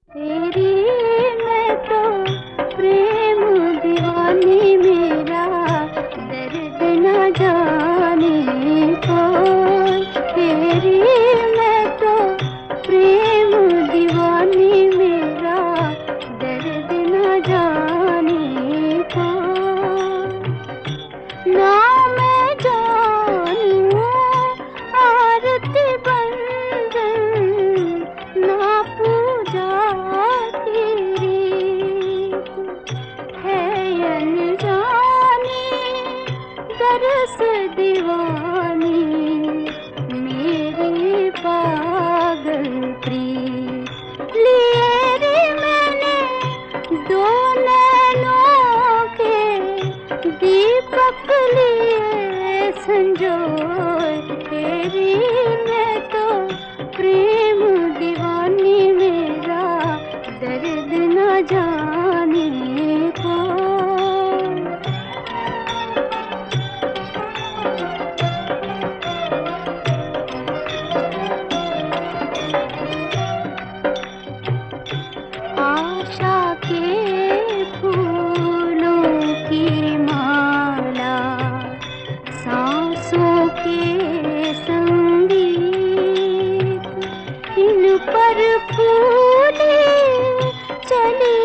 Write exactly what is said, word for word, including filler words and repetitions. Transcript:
तेरी मैं तो प्रेम दीवानी, मेरा दर्द न जाने कोई। तेरी मैं तो प्रेम दीवानी, मेरा दर्द न जाने कोई। ना मैं जानूं आरती बंदन, ना पूजा तेरी है अनजानी, दरस दीवानी मेरी पागल प्रीत। लिए रे मैंने दो नैनों के दीपक लिए संजोए। तेरी मैं तो प्रेम दीवानी, मेरा दर्द न जाने कोई। आशा के फूलों की माला, सांसों के संगीत, इन पर फूले चली